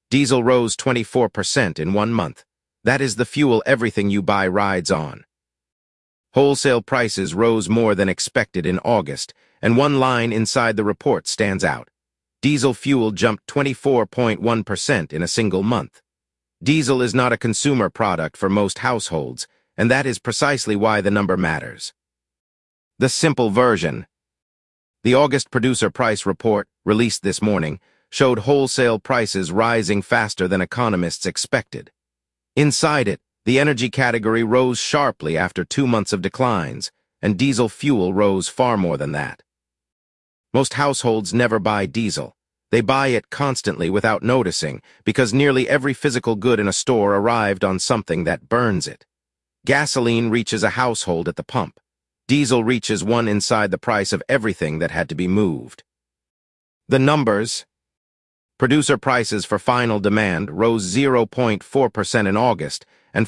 Diesel rose 24% in 1 month. That is the fuel everything you buy rides on. Wholesale prices rose more than expected in August, and one line inside the report stands out. Diesel fuel jumped 24.1% in a single month. Diesel is not a consumer product for most households, and that is precisely why the number matters. The simple version. The August producer price report, released this morning, showed wholesale prices rising faster than economists expected. Inside it, the energy category rose sharply after 2 months of declines, and diesel fuel rose far more than that. Most households never buy diesel. They buy it constantly without noticing, because nearly every physical good in a store arrived on something that burns it. Gasoline reaches a household at the pump. Diesel reaches one inside the price of everything that had to be moved. The numbers. Producer prices for final demand rose 0.4% in August and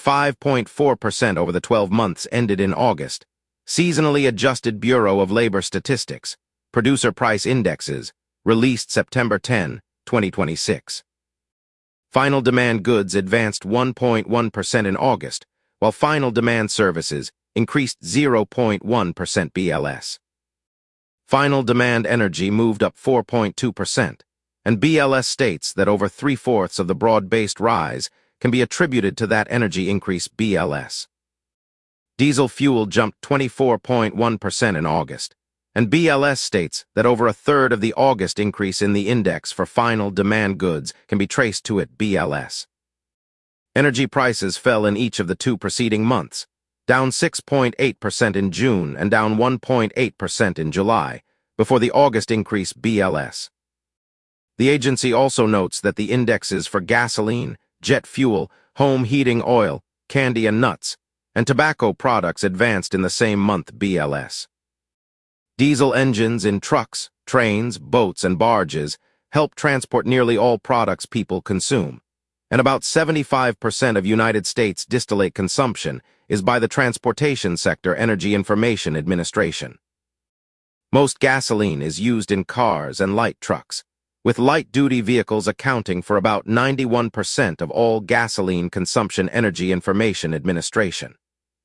5.4% over the 12 months ended in August. Seasonally adjusted Bureau of Labor Statistics, producer price indexes, released September 10, 2026. Final demand goods advanced 1.1% in August, while final demand services increased 0.1% BLS. Final demand energy moved up 4.2%, and BLS states that over 3/4 of the broad-based rise can be attributed to that energy increase BLS. Diesel fuel jumped 24.1% in August, and BLS states that over 1/3 of the August increase in the index for final demand goods can be traced to it BLS. Energy prices fell in each of the 2 preceding months, down 6.8% in June and down 1.8% in July, before the August increase BLS. The agency also notes that the indexes for gasoline, jet fuel, home heating oil, candy and nuts, and tobacco products advanced in the same month BLS. Diesel engines in trucks, trains, boats, and barges help transport nearly all products people consume, and about 75% of United States distillate consumption is by the Transportation Sector Energy Information Administration. Most gasoline is used in cars and light trucks, with light-duty vehicles accounting for about 91% of all gasoline consumption. Energy Information Administration.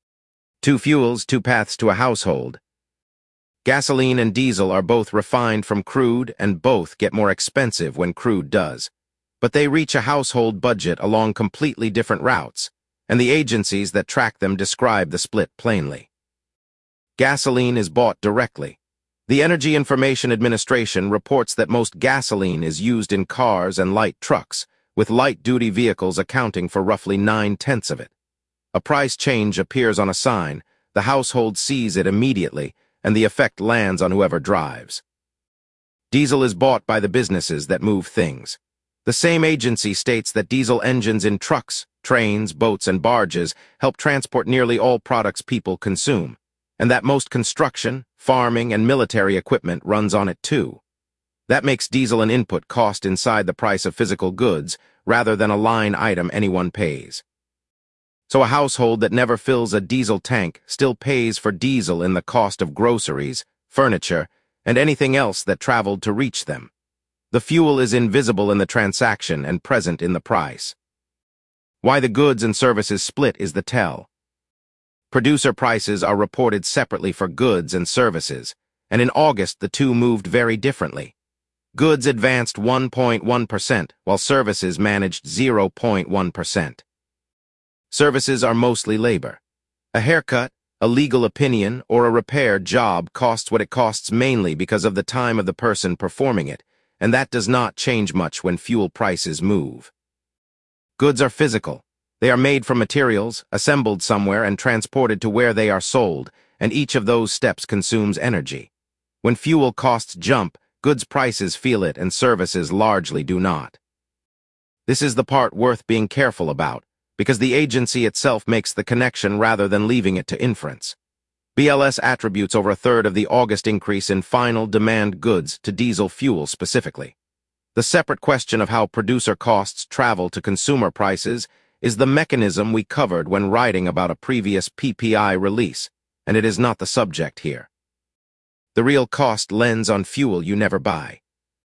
2 fuels, 2 paths to a household. Gasoline and diesel are both refined from crude, and both get more expensive when crude does. But they reach a household budget along completely different routes, and the agencies that track them describe the split plainly. Gasoline is bought directly. The Energy Information Administration reports that most gasoline is used in cars and light trucks, with light-duty vehicles accounting for roughly 9/10 of it. A price change appears on a sign, the household sees it immediately, and the effect lands on whoever drives. Diesel is bought by the businesses that move things. The same agency states that diesel engines in trucks, trains, boats, and barges help transport nearly all products people consume, and that most construction, farming, and military equipment runs on it too. That makes diesel an input cost inside the price of physical goods rather than a line item anyone pays. So a household that never fills a diesel tank still pays for diesel in the cost of groceries, furniture, and anything else that traveled to reach them. The fuel is invisible in the transaction and present in the price. Why the goods and services split is the tell. Producer prices are reported separately for goods and services, and in August the two moved very differently. Goods advanced 1.1%, while services managed 0.1%. Services are mostly labor. A haircut, a legal opinion, or a repair job costs what it costs mainly because of the time of the person performing it, and that does not change much when fuel prices move. Goods are physical. They are made from materials, assembled somewhere, and transported to where they are sold, and each of those steps consumes energy. When fuel costs jump, goods prices feel it and services largely do not. This is the part worth being careful about, because the agency itself makes the connection rather than leaving it to inference. BLS attributes over 1/3 of the August increase in final demand goods to diesel fuel specifically. The separate question of how producer costs travel to consumer prices is the mechanism we covered when writing about a previous PPI release, and it is not the subject here. The real cost lends on fuel you never buy.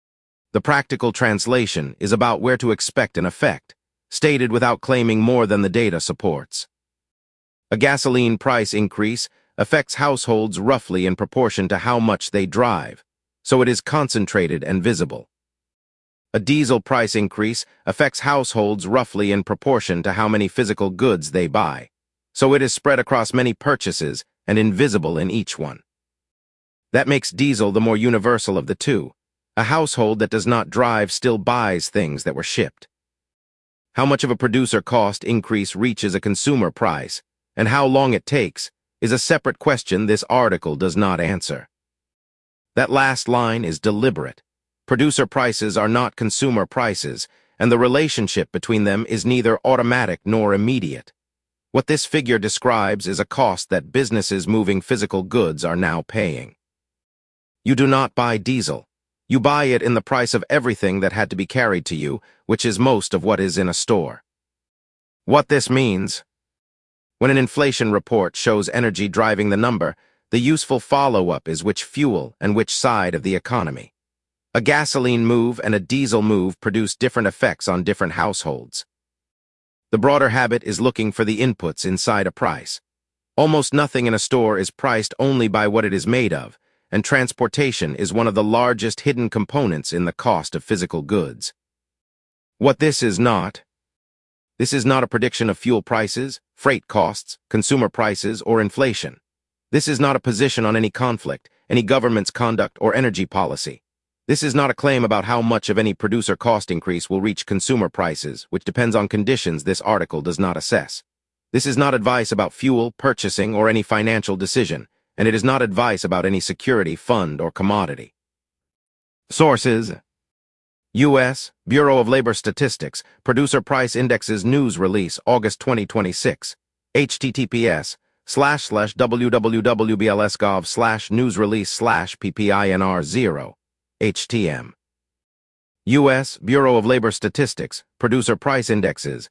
The practical translation is about where to expect an effect, stated without claiming more than the data supports. A gasoline price increase affects households roughly in proportion to how much they drive, so it is concentrated and visible. A diesel price increase affects households roughly in proportion to how many physical goods they buy, so it is spread across many purchases and invisible in each one. That makes diesel the more universal of the two. A household that does not drive still buys things that were shipped. How much of a producer cost increase reaches a consumer price, and how long it takes, is a separate question this article does not answer. That last line is deliberate. Producer prices are not consumer prices, and the relationship between them is neither automatic nor immediate. What this figure describes is a cost that businesses moving physical goods are now paying. You do not buy diesel. You buy it in the price of everything that had to be carried to you, which is most of what is in a store. What this means: when an inflation report shows energy driving the number, the useful follow-up is which fuel and which side of the economy. A gasoline move and a diesel move produce different effects on different households. The broader habit is looking for the inputs inside a price. Almost nothing in a store is priced only by what it is made of, and transportation is one of the largest hidden components in the cost of physical goods. What this is not a prediction of fuel prices, freight costs, consumer prices, or inflation. This is not a position on any conflict, any government's conduct, or energy policy. This is not a claim about how much of any producer cost increase will reach consumer prices, which depends on conditions this article does not assess. This is not advice about fuel, purchasing, or any financial decision, and it is not advice about any security, fund, or commodity. Sources: U.S. Bureau of Labor Statistics, Producer Price Indexes News Release, August 2026, https://www.bls.gov/newsrelease/ppinr0, HTM. U.S. Bureau of Labor Statistics, Producer Price Indexes,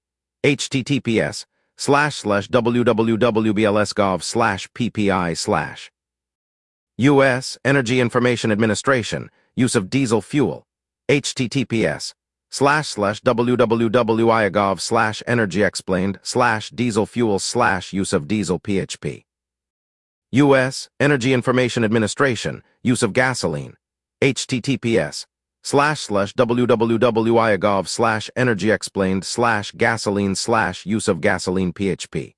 https://www.bls.gov/ppi/. U.S. Energy Information Administration, Use of Diesel Fuel, https://www.iagov/energyexplained/diesel fuel/use of diesel php. U.S. Energy Information Administration, Use of Gasoline, https://www.iagov/energyexplained/gasoline/use of gasoline php.